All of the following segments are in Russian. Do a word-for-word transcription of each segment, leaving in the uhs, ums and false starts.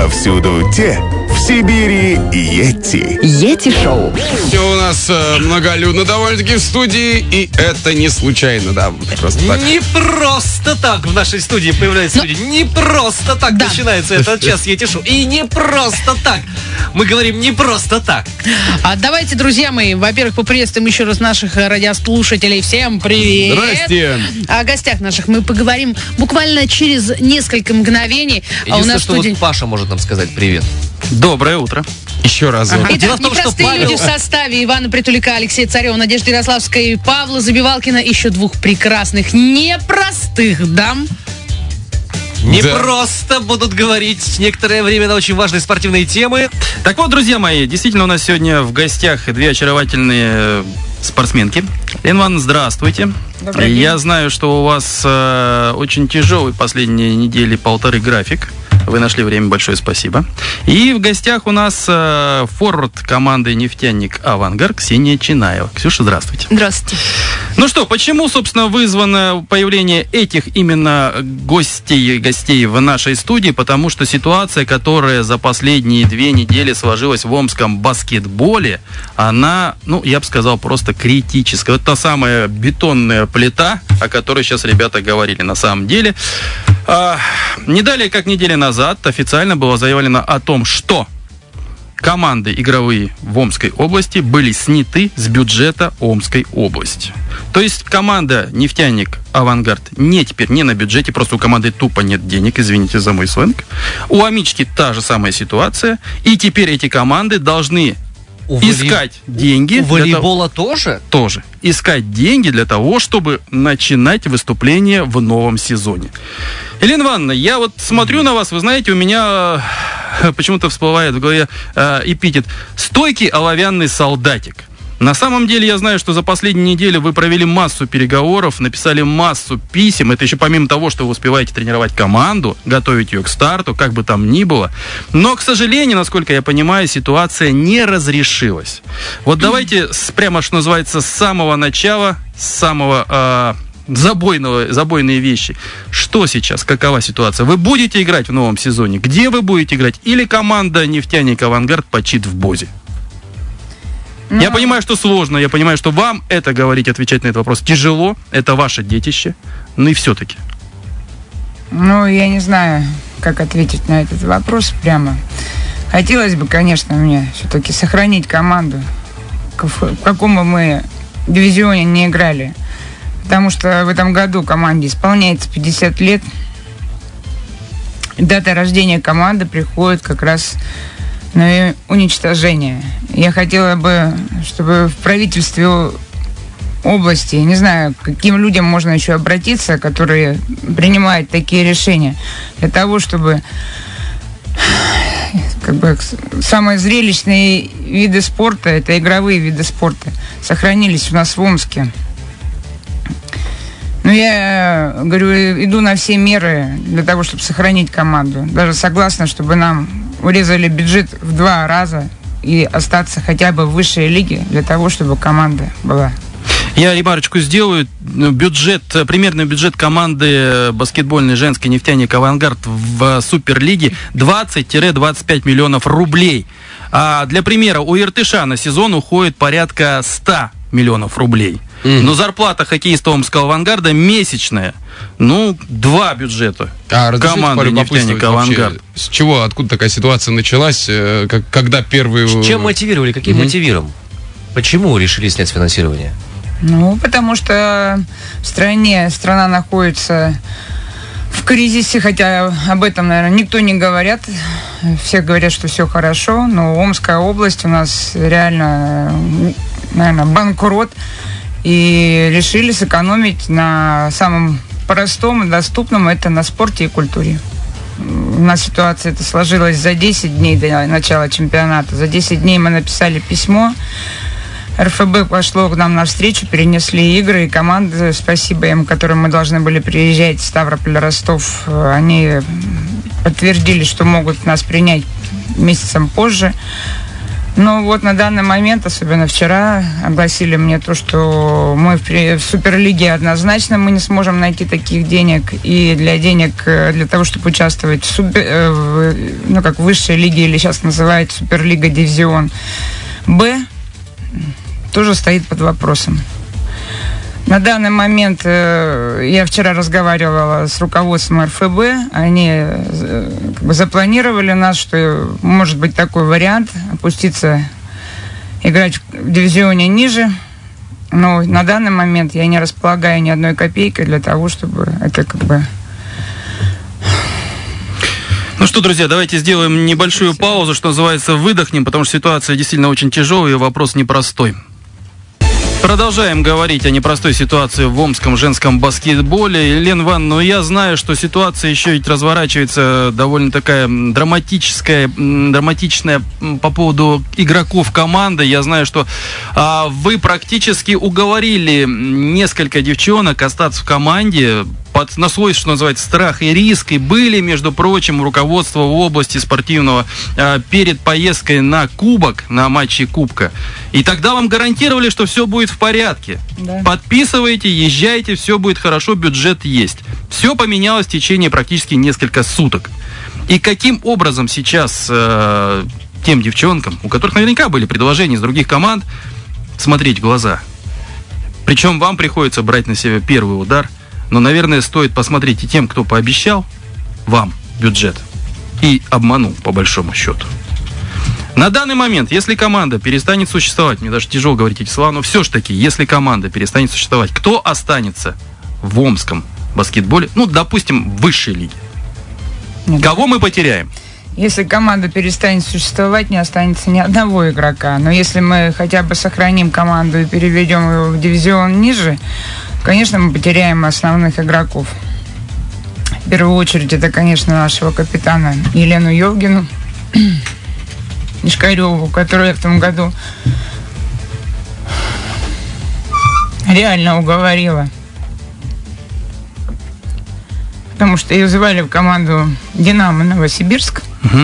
повсюду те, в Сибири Йети. Йети-шоу. У нас э, многолюдно довольно-таки в студии, и это не случайно, да, просто так. Не просто так в нашей студии появляются Но... люди. Не просто так да. начинается этот час Йети-шоу. И не просто так. Мы говорим не просто так. А давайте, друзья мои, во-первых, поприветствуем еще раз наших радиослушателей. Всем привет. Здрасте. О гостях наших мы поговорим буквально через несколько мгновений. А у нас что студии... вот Паша может нам сказать привет. Доброе утро. Еще раз. Ага. Дело Итак, в том, что непростые Павел... люди в составе Ивана Притулика, Алексея Царева, Надежды Ярославской, Павла Забивалкина, еще двух прекрасных, непростых дам. Не Да. просто будут говорить некоторое время на очень важные спортивные темы. Так вот, друзья мои, действительно у нас сегодня в гостях две очаровательные спортсменки. Лена Ивановна, здравствуйте. Добрый день. Я знаю, что у вас э, очень тяжелый последние недели полторы график. Вы нашли время, большое спасибо. И в гостях у нас э, форвард команды «Нефтяник Авангард» Ксения Чинаева. Ксюша, здравствуйте. Здравствуйте. Ну что, почему, собственно, вызвано появление этих именно гостей, гостей в нашей студии? Потому что ситуация, которая за последние две недели сложилась в омском баскетболе, она, ну, я бы сказал, просто критическая. Вот та самая бетонная плита, о которой сейчас ребята говорили на самом деле. А, не далее, как неделю назад, официально было заявлено о том, что команды игровые в Омской области были сняты с бюджета Омской области. То есть команда «Нефтяник Авангард» не теперь не на бюджете, просто у команды тупо нет денег, извините за мой сленг. У Амички та же самая ситуация, и теперь эти команды должны У искать волей... деньги. У волейбола того... тоже? Тоже. Искать деньги для того, чтобы начинать выступление в новом сезоне. Елена Ивановна, я вот смотрю на вас, вы знаете, у меня э, почему-то всплывает в голове э, эпитет «стойкий оловянный солдатик». На самом деле я знаю, что за последние недели вы провели массу переговоров, написали массу писем. Это еще помимо того, что вы успеваете тренировать команду, готовить ее к старту, как бы там ни было. Но, к сожалению, насколько я понимаю, ситуация не разрешилась. Вот давайте с, прямо, что называется, с самого начала, с самого э, забойного, забойные вещи. Что сейчас? Какова ситуация? Вы будете играть в новом сезоне? Где вы будете играть? Или команда «Нефтяник Авангард» почит в Бозе? Ну, я понимаю, что сложно, я понимаю, что вам это говорить, отвечать на этот вопрос тяжело, это ваше детище, но и все-таки. Ну, я не знаю, как ответить на этот вопрос прямо. Хотелось бы, конечно, мне все-таки сохранить команду, в каком бы мы дивизионе не играли. Потому что в этом году команде исполняется пятьдесят лет. Дата рождения команды приходит как раз на уничтожение. Я хотела бы, чтобы в правительстве области, не знаю, к каким людям можно еще обратиться, которые принимают такие решения, для того, чтобы как бы самые зрелищные виды спорта, это игровые виды спорта, сохранились у нас в Омске. Но я, говорю, иду на все меры для того, чтобы сохранить команду. Даже согласна, чтобы нам урезали бюджет в два раза и остаться хотя бы в высшей лиге для того, чтобы команда была. Я ремарочку сделаю. Бюджет, примерный бюджет команды баскетбольной женской «Нефтяник Авангард» в Суперлиге двадцать-двадцать пять миллионов рублей. А для примера, у Иртыша на сезон уходит порядка сто миллионов рублей. Mm. Но зарплата хоккеиста Омского «Авангарда» месячная. Ну, два бюджета а, команды «Нефтяник Авангард». С чего, откуда такая ситуация началась? Как, когда первые... Чем мотивировали? Каким mm-hmm. мотивиром? Почему решили снять финансирование? Ну, потому что в стране, страна находится в кризисе, хотя об этом, наверное, никто не говорят. Все говорят, что все хорошо, но Омская область у нас реально, наверное, банкрот. И решили сэкономить на самом простом и доступном, это на спорте и культуре. У нас ситуация эта сложилась за десять дней до начала чемпионата. За десять дней мы написали письмо. эр эф бэ пошло к нам навстречу, перенесли игры, и команды, спасибо им, которым мы должны были приезжать, Ставрополь, Ростов, они подтвердили, что могут нас принять месяцем позже. Ну вот на данный момент, особенно вчера, огласили мне то, что мы в, в Суперлиге однозначно мы не сможем найти таких денег. И для денег, для того, чтобы участвовать в, супер, в ну, как в высшей лиге, или сейчас называют Суперлига Дивизион Б, тоже стоит под вопросом. На данный момент э, я вчера разговаривала с руководством эр эф бэ. Они э, как бы запланировали нас, что может быть такой вариант опуститься, играть в дивизионе ниже. Но на данный момент я не располагаю ни одной копейкой для того, чтобы это как бы... Ну что, друзья, давайте сделаем небольшую паузу, что называется, выдохнем, потому что ситуация действительно очень тяжелая и вопрос непростой. Продолжаем говорить о непростой ситуации в омском женском баскетболе. Елена Ивановна, ну я знаю, что ситуация еще ведь разворачивается довольно такая драматическая, драматичная по поводу игроков команды. Я знаю, что а, вы практически уговорили несколько девчонок остаться в команде под, на свой, что называется, страх и риск. И были, между прочим, руководство в области спортивного а, перед поездкой на кубок, на матчи кубка. И тогда вам гарантировали, что все будет в порядке. Да. Подписывайте, езжайте, все будет хорошо, бюджет есть. Все поменялось в течение практически нескольких суток. И каким образом сейчас э, тем девчонкам, у которых наверняка были предложения из других команд, смотреть в глаза? Причем вам приходится брать на себя первый удар. Но, наверное, стоит посмотреть и тем, кто пообещал вам бюджет и обманул, по большому счету. На данный момент, если команда перестанет существовать, мне даже тяжело говорить эти слова, но все ж таки, если команда перестанет существовать, кто останется в омском баскетболе, ну, допустим, в высшей лиге? Нет. Кого мы потеряем? Если команда перестанет существовать, не останется ни одного игрока. Но если мы хотя бы сохраним команду и переведем его в дивизион ниже, конечно, мы потеряем основных игроков. В первую очередь, это, конечно, нашего капитана Елену Евгену Нишкареву, которая в том году реально уговорила. Потому что ее звали в команду «Динамо» Новосибирск. Угу.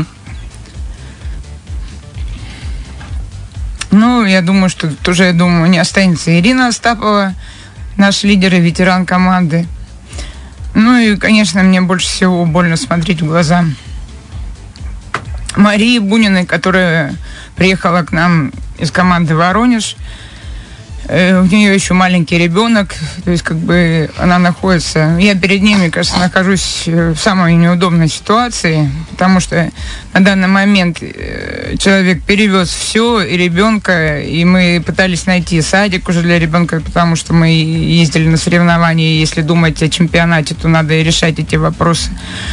Ну, я думаю, что тут уже, я думаю, не останется Ирина Остапова, наш лидер и ветеран команды. Ну и, конечно, мне больше всего больно смотреть в глаза Марии Буниной, которая приехала к нам из команды «Воронеж». Э, у нее еще маленький ребенок, то есть как бы она находится... Я перед ней, мне кажется, нахожусь в самой неудобной ситуации, потому что на данный момент человек перевез все, и ребенка, и мы пытались найти садик уже для ребенка, потому что мы ездили на соревнования, и если думать о чемпионате, то надо и решать эти вопросы.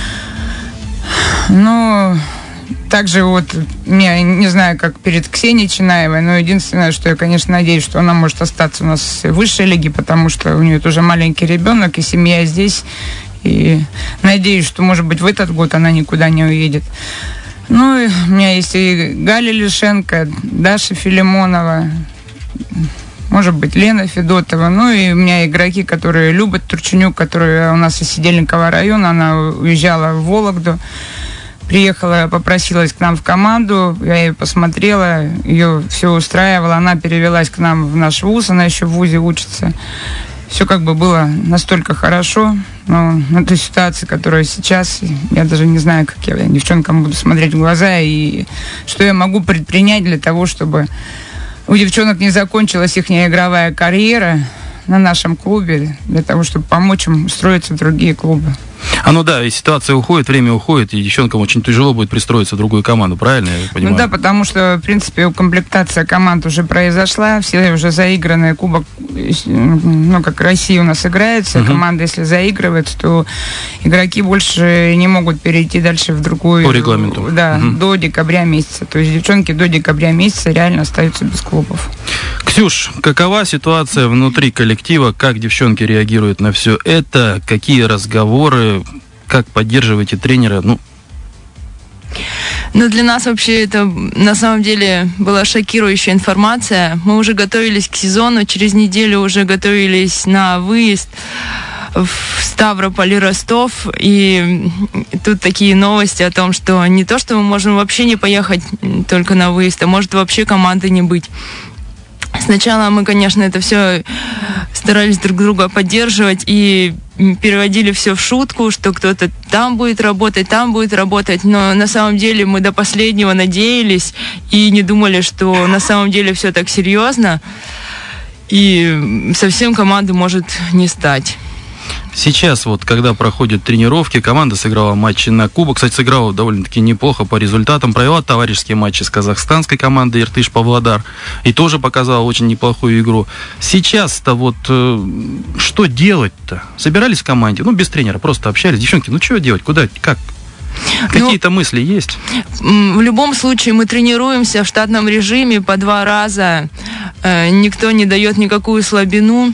Но... Также вот, я не знаю, как перед Ксенией Чинаевой, но единственное, что я, конечно, надеюсь, что она может остаться у нас в высшей лиге, потому что у нее тоже маленький ребенок, и семья здесь. И надеюсь, что, может быть, в этот год она никуда не уедет. Ну, и у меня есть и Галя Лишенко, Даша Филимонова, может быть, Лена Федотова. Ну, и у меня игроки, которые любят Турченюк, которая у нас из Сидельникового района, она уезжала в Вологду. Приехала, попросилась к нам в команду, я ее посмотрела, ее все устраивало, она перевелась к нам в наш вуз, она еще в вузе учится. Все как бы было настолько хорошо, но на той ситуации, которая сейчас, я даже не знаю, как я девчонкам буду смотреть в глаза и что я могу предпринять для того, чтобы у девчонок не закончилась их игровая карьера на нашем клубе, для того, чтобы помочь им устроиться в другие клубы. А ну да, и ситуация уходит, время уходит, и девчонкам очень тяжело будет пристроиться в другую команду, правильно я понимаю? Ну да, потому что, в принципе, укомплектация команд уже произошла, все уже заигранные, кубок, ну, как Россия у нас играется, uh-huh. команда, если заигрывает, то игроки больше не могут перейти дальше в другую... По регламенту. Да, uh-huh. до декабря месяца. То есть девчонки до декабря месяца реально остаются без клубов. Ксюш, какова ситуация внутри коллектива, как девчонки реагируют на все это, какие разговоры, как поддерживаете тренера? Ну, Ну, для нас вообще это на самом деле была шокирующая информация. Мы уже готовились к сезону, через неделю уже готовились на выезд. в Ставрополь и Ростов. И тут такие новости о том, что не то, что мы можем вообще не поехать только на выезд, а может вообще команды не быть. Сначала мы, конечно, это все старались друг друга поддерживать и переводили все в шутку, что кто-то там будет работать, там будет работать, но на самом деле мы до последнего надеялись и не думали, что на самом деле все так серьезно, и совсем команды может не стать. Сейчас вот, когда проходят тренировки, команда сыграла матчи на Кубок. Кстати, сыграла довольно-таки неплохо по результатам. Провела товарищеские матчи с казахстанской командой Иртыш-Павлодар. И тоже показала очень неплохую игру. Сейчас-то вот э, что делать-то? Собирались в команде, ну, без тренера, просто общались. Девчонки, ну, что делать? Куда? Как? Какие-то ну, мысли есть? В любом случае мы тренируемся в штатном режиме по два раза. Э, никто не дает никакую слабину.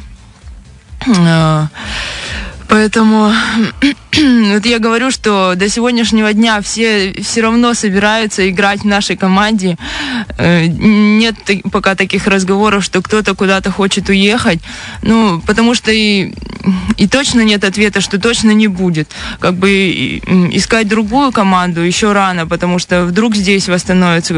Э, Поэтому вот я говорю, что до сегодняшнего дня все все равно собираются играть в нашей команде. Нет пока таких разговоров, что кто-то куда-то хочет уехать. Ну, потому что и, и точно нет ответа, что точно не будет. Как бы искать другую команду еще рано, потому что вдруг здесь восстановится.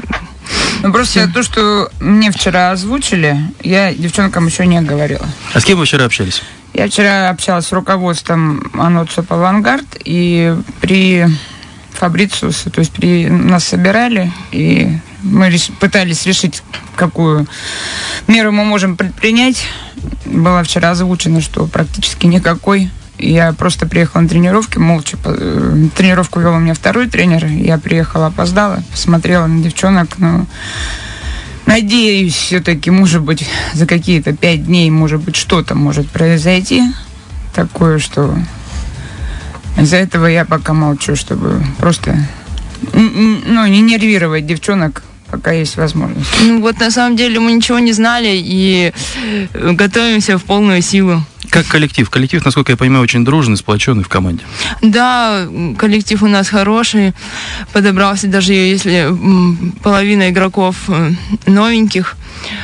Ну, просто то, что мне вчера озвучили, я девчонкам еще не говорила. А с кем вы вчера общались? Я вчера общалась с руководством Анотсоп «Авангард», и при Фабрициусе, то есть при нас собирали, и мы реш... пытались решить, какую меру мы можем предпринять. Было вчера озвучено, что практически никакой. Я просто приехала на тренировки, молча. Тренировку вел у меня второй тренер. Я приехала, опоздала, посмотрела на девчонок, но... Надеюсь, все-таки, может быть, за какие-то пять дней, может быть, что-то может произойти такое, что из-за этого я пока молчу, чтобы просто, ну, не нервировать девчонок, пока есть возможность. Ну, вот на самом деле мы ничего не знали и готовимся в полную силу. Как коллектив? Коллектив, насколько я понимаю, очень дружный, сплоченный в команде. Да, коллектив у нас хороший. Подобрался даже если половина игроков новеньких.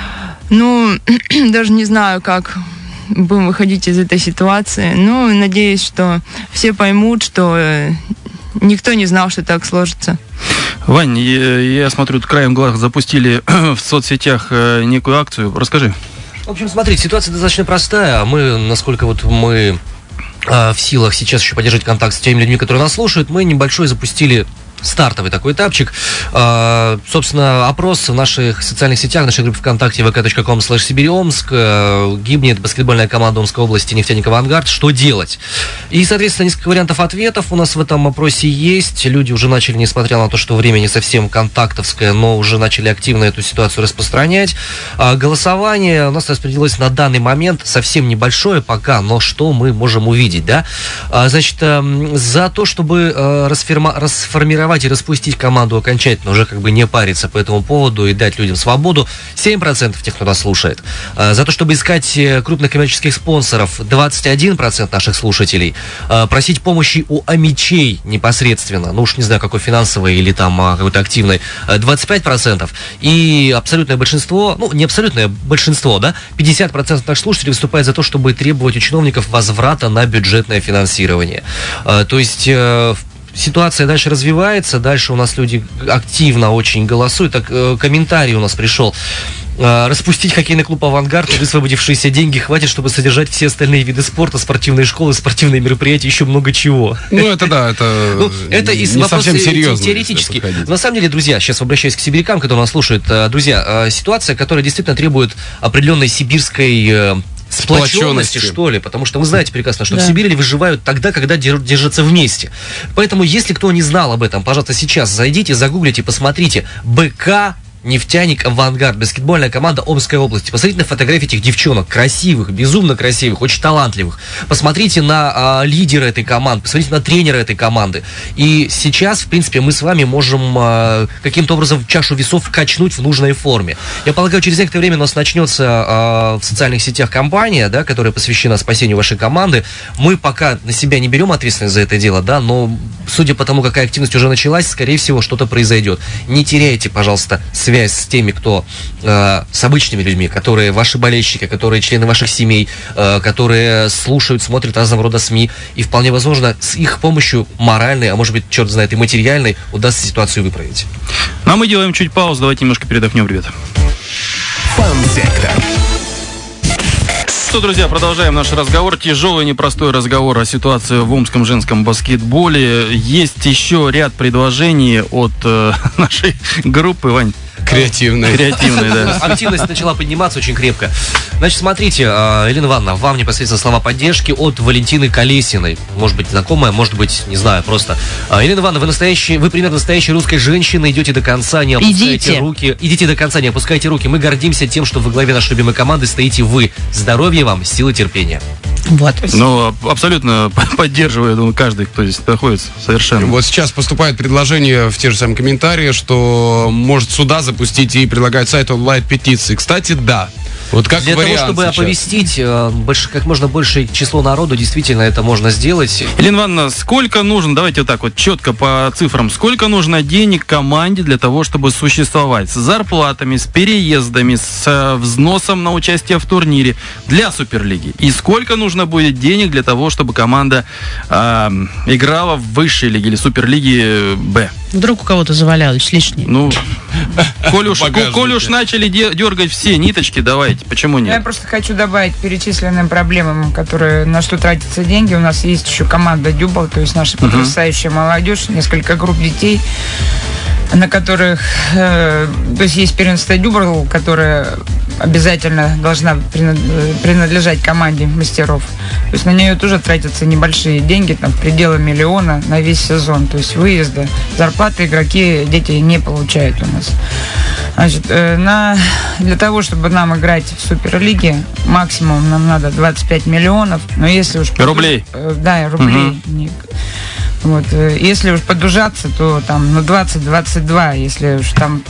Ну, даже не знаю, как будем выходить из этой ситуации. Ну, надеюсь, что все поймут, что никто не знал, что так сложится. Вань, я, я смотрю, краем глаз запустили в соцсетях некую акцию. Расскажи. В общем, смотрите, ситуация достаточно простая. Мы, насколько вот мы э, в силах сейчас еще поддерживать контакт с теми людьми, которые нас слушают, мы небольшой запустили стартовый такой этапчик. Э, собственно, опрос в наших социальных сетях, в нашей группе ВКонтакте вэ ка точка ком слэш Сибирь-Омск. Э, гибнет баскетбольная команда Омской области «Нефтяник Авангард». Что делать? И, соответственно, несколько вариантов ответов у нас в этом опросе есть. Люди уже начали, несмотря на то, что время не совсем контактовское, но уже начали активно эту ситуацию распространять. Э, голосование у нас распределилось на данный момент совсем небольшое пока, но что мы можем увидеть, да? Э, значит, э, за то, чтобы э, расформа- расформировать и распустить команду окончательно, уже как бы не париться по этому поводу и дать людям свободу, семь процентов тех, кто нас слушает. За то, чтобы искать крупных коммерческих спонсоров, двадцать один процент наших слушателей. Просить помощи у амичей непосредственно, ну уж не знаю, какой финансовой или там какой-то активной, двадцать пять процентов. И абсолютное большинство, ну не абсолютное большинство, да, пятьдесят процентов наших слушателей выступает за то, чтобы требовать у чиновников возврата на бюджетное финансирование. То есть ситуация дальше развивается, дальше у нас люди активно очень голосуют. Так, э, комментарий у нас пришел. Э, распустить хоккейный клуб «Авангард», и высвободившиеся деньги хватит, чтобы содержать все остальные виды спорта, спортивные школы, спортивные мероприятия, еще много чего. Ну, это да, это, ну, это не совсем серьезно. Теоретически. На самом деле, друзья, сейчас обращаюсь к сибирякам, которые нас слушают. Друзья, ситуация, которая действительно требует определенной сибирской сплоченности, что ли, потому что вы знаете прекрасно, что да. в Сибири выживают тогда, когда держатся вместе. Поэтому, если кто не знал об этом, пожалуйста, сейчас зайдите, загуглите, посмотрите. БК «Нефтяник Авангард», баскетбольная команда Омской области. Посмотрите на фотографии этих девчонок, красивых, безумно красивых, очень талантливых. Посмотрите на а, лидера этой команды, посмотрите на тренера этой команды. И сейчас, в принципе, мы с вами можем а, каким-то образом чашу весов качнуть в нужной форме. Я полагаю, через некоторое время у нас начнется а, в социальных сетях кампания, да, которая посвящена спасению вашей команды. Мы пока на себя не берем ответственность за это дело, да, но судя по тому, какая активность уже началась, скорее всего, что-то произойдет. Не теряйте, пожалуйста, связь связь с теми, кто, э, с обычными людьми, которые ваши болельщики, которые члены ваших семей, э, которые слушают, смотрят разного рода СМИ, и вполне возможно, с их помощью моральной, а может быть, черт знает, и материальной, удастся ситуацию выправить. Ну, а мы делаем чуть паузу, давайте немножко передохнем, ребята. Фан-сектор. Что, друзья, продолжаем наш разговор. Тяжелый, непростой разговор о ситуации в омском женском баскетболе. Есть еще ряд предложений от э, нашей группы, Вань. Креативная. Креативная, да. Активность начала подниматься очень крепко. Значит, смотрите, Елена Ивановна, вам непосредственно слова поддержки от Валентины Колесиной. Может быть, знакомая, может быть, не знаю, просто. Елена Ивановна, вы настоящий, вы пример настоящей русской женщины, идете до конца, не опускайте Идите. руки. Идите до конца, не опускайте руки. Мы гордимся тем, что во главе нашей любимой команды стоите вы. Здоровья вам, силы терпения. Вот. Ну, абсолютно поддерживаю, я думаю, каждый, кто здесь находится, совершенно. Вот сейчас поступает предложение в те же самые комментарии, что может суда запустить и предлагать сайт онлайн-петиции. Кстати, да. Вот как Для того, чтобы сейчас. оповестить э, больше, как можно большее число народу, действительно это можно сделать. Елена Ивановна, сколько нужно, давайте вот так вот четко по цифрам, сколько нужно денег команде для того, чтобы существовать? С зарплатами, с переездами, с э, взносом на участие в турнире для Суперлиги? И сколько нужно будет денег для того, чтобы команда э, играла в высшей лиге или Суперлиге Б? Вдруг у кого-то завалялось лишнее. Ну, коль уж, Багажники. коль уж начали де- дергать все ниточки, давайте, почему Я нет? просто хочу добавить к перечисленным проблемам, которые, на что тратятся деньги. У нас есть еще команда Дюбал, то есть наша потрясающая молодежь, несколько групп детей, на которых, э, то есть есть первенство Дюбал, которая обязательно должна принадлежать команде мастеров. То есть на нее тоже тратятся небольшие деньги, там, пределы миллиона на весь сезон. То есть выезды, зарплаты игроки, дети не получают у нас. Значит, э, на, для того, чтобы нам играть в Суперлиге, максимум нам надо двадцать пять миллионов. Но если уж... Рублей? Э, да, рублей. Не- Вот, э, если уж подужаться, то там, ну, двадцать-двадцать два, если уж там,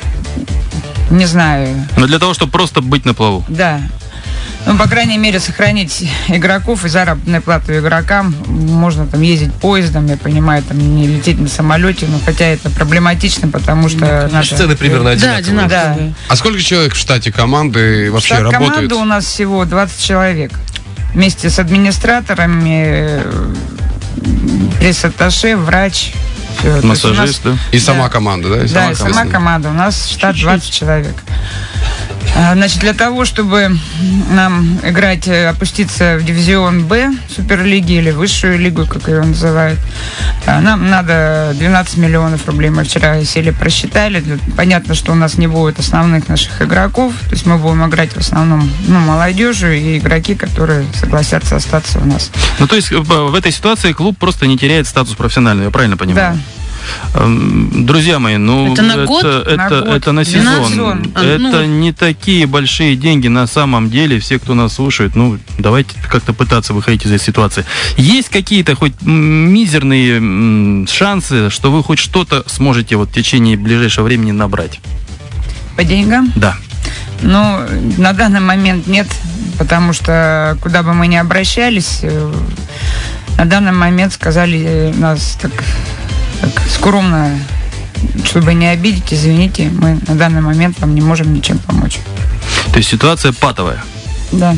не знаю, Но для того, чтобы просто быть на плаву. да. Ну, по крайней мере, сохранить игроков и заработную плату игрокам. Можно там ездить поездом, я понимаю, там не лететь на самолете, но хотя это проблематично, потому что... наша- Цены примерно Да, одинаковые. одинаково. Да. А сколько человек в штате команды вообще Штат работает? команды у нас всего двадцать человек. Вместе с администраторами, э, пресс-атташе, врач. Всё. То есть у нас- Массажист, да? И сама команда, да? И Да, и сама команда. команда. У нас штат двадцать человек. А, Значит, для того, чтобы нам играть, э, опуститься в дивизион Б Суперлиги или высшую лигу, как ее называют, а, нам надо двенадцать миллионов рублей. Мы вчера сели, просчитали. Для- Понятно, что у нас не будет основных наших игроков. То есть мы будем играть в основном, ну, молодежью и игроки, которые согласятся остаться у нас. Ну, то есть в в этой ситуации клуб просто не теряет статус профессионального, я правильно понимаю? Да. Эм, Друзья мои, ну Это на год? это, На это, год. это на двенадцать сезон. сезон. А, Это ну. не такие большие деньги на самом деле. Все, кто нас слушает, ну давайте как-то пытаться выходить из этой ситуации. Есть какие-то хоть м, мизерные м, шансы, что вы хоть что-то сможете вот в течение ближайшего времени набрать? По деньгам? Да. Ну, на данный момент нет, потому что куда бы мы ни обращались, э, на данный момент сказали э, нас так, так скромно, чтобы не обидеть, извините, мы на данный момент вам не можем ничем помочь. То есть ситуация патовая. Да.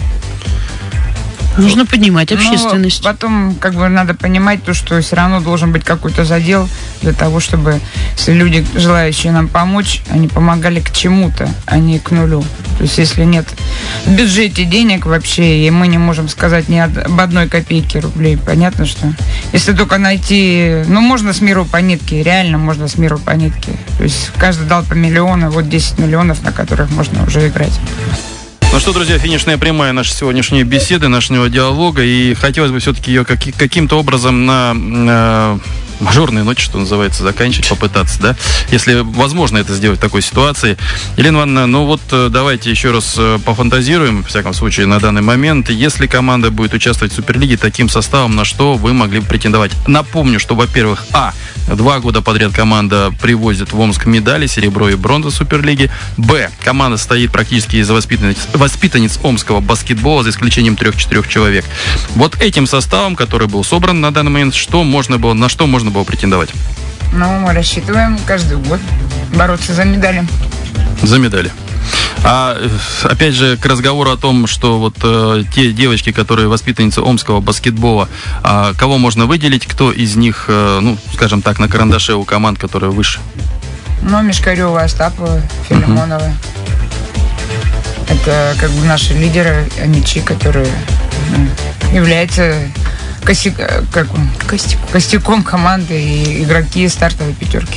Нужно поднимать Но общественность. потом, как бы, надо понимать то, что все равно должен быть какой-то задел для того, чтобы, если люди, желающие нам помочь, они помогали к чему-то, а не к нулю. То есть, если нет в бюджете денег вообще, и мы не можем сказать ни об об одной копейке рублей, понятно, что если только найти, ну, можно с миру по нитке, реально можно с миру по нитке. То есть, каждый дал по миллиону, вот десять миллионов, на которых можно уже играть. Ну что, друзья, финишная прямая нашей сегодняшней беседы, нашего диалога. И хотелось бы все-таки ее каки- каким-то образом на э, мажорной ноте, что называется, заканчивать, попытаться, да? Если возможно это сделать в такой ситуации. Елена Ивановна, ну вот э, давайте еще раз э, пофантазируем, в всяком случае, на данный момент. Если команда будет участвовать в Суперлиге таким составом, на что вы могли бы претендовать? Напомню, что, во-первых, а, два года подряд команда привозит в Омск медали, серебро и бронза Суперлиги. Б, команда стоит практически из воспитанниц, воспитанниц омского баскетбола, за исключением трех-четырех человек. Вот этим составом, который был собран на данный момент, что можно было, на что можно было претендовать? Ну, мы рассчитываем каждый год бороться за медали. За медали. А опять же, к разговору о том, что вот э, те девочки, которые воспитанницы омского баскетбола, э, кого можно выделить, кто из них, э, ну, скажем так, на карандаше у команд, которые выше? Ну, Мишкарева, Остапова, Филимонова. Uh-huh. Это как бы наши лидеры, мячи, которые ну, являются косяк, как, костяком. костяком команды и игроки стартовой пятерки.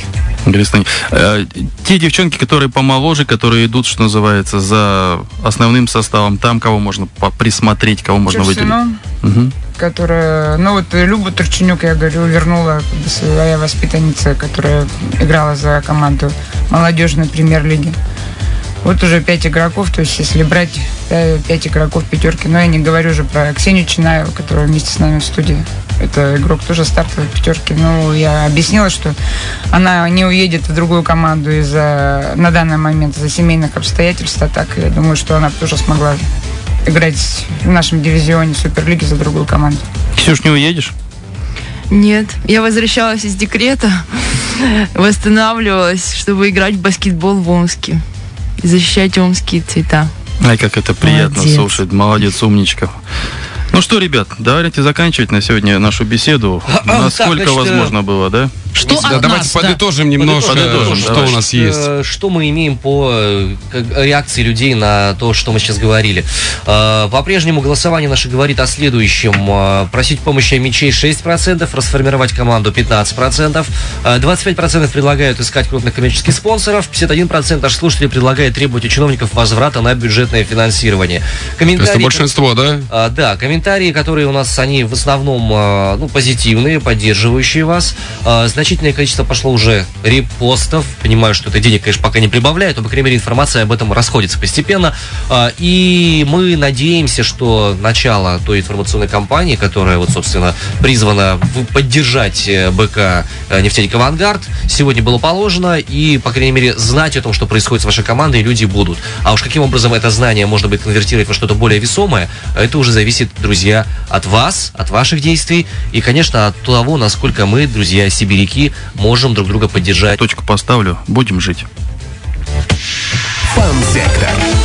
Э, те девчонки, которые помоложе, которые идут, что называется, за основным составом, там кого можно присмотреть, кого можно Чурсино, выделить? Угу. Которая, ну вот Люба Турченюк, я говорю, вернула как бы, своя воспитанница, которая играла за команду молодежной премьер-лиги. Вот уже пять игроков, то есть если брать пять игроков пятерки, но я не говорю уже про Ксению Чинаеву, которая вместе с нами в студии. Это игрок тоже стартовой пятерки. Ну, я объяснила, что она не уедет в другую команду из-за, на данный момент, из-за семейных обстоятельств, а так я думаю, что она тоже смогла играть в нашем дивизионе Суперлиги за другую команду. Ксюш, не уедешь? Нет, я возвращалась из декрета, восстанавливалась, чтобы играть в баскетбол в Омске и защищать омские цвета. Ай, как это приятно Молодец. слушать. Молодец, умничка. Ну что, ребят, давайте заканчивать на сегодня нашу беседу. Насколько так, значит, возможно было, да? Что Да, от давайте нас, да. подытожим немножко, Подытожим, что давай. у нас есть. Э, Что мы имеем по э, как, реакции людей на то, что мы сейчас говорили. Э, По-прежнему голосование наше говорит о следующем. Э, Просить помощи мячей шесть процентов, расформировать команду пятнадцать процентов, э, двадцать пять процентов предлагают искать крупных коммерческих спонсоров, пятьдесят один процент наших слушателей предлагает требовать у чиновников возврата на бюджетное финансирование. Комментарии, Это большинство, да? А, да, комментарии, которые у нас, они в основном а, ну, позитивные, поддерживающие вас. А, значительное количество пошло уже репостов. Понимаю, что это денег, конечно, пока не прибавляет, но, по крайней мере, информация об этом расходится постепенно. А, и мы надеемся, что начало той информационной кампании, которая, вот, собственно, призвана поддержать БК «Нефтяник Авангард», сегодня было положено. И, по крайней мере, знать о том, что происходит с вашей командой, люди будут. А уж каким образом это знание можно будет конвертировать во что-то более весомое, это уже зависит, друзья, от вас, от ваших действий и, конечно, от того, насколько мы, друзья сибиряки, можем друг друга поддержать. Точку поставлю. Будем жить. Фан-сектор.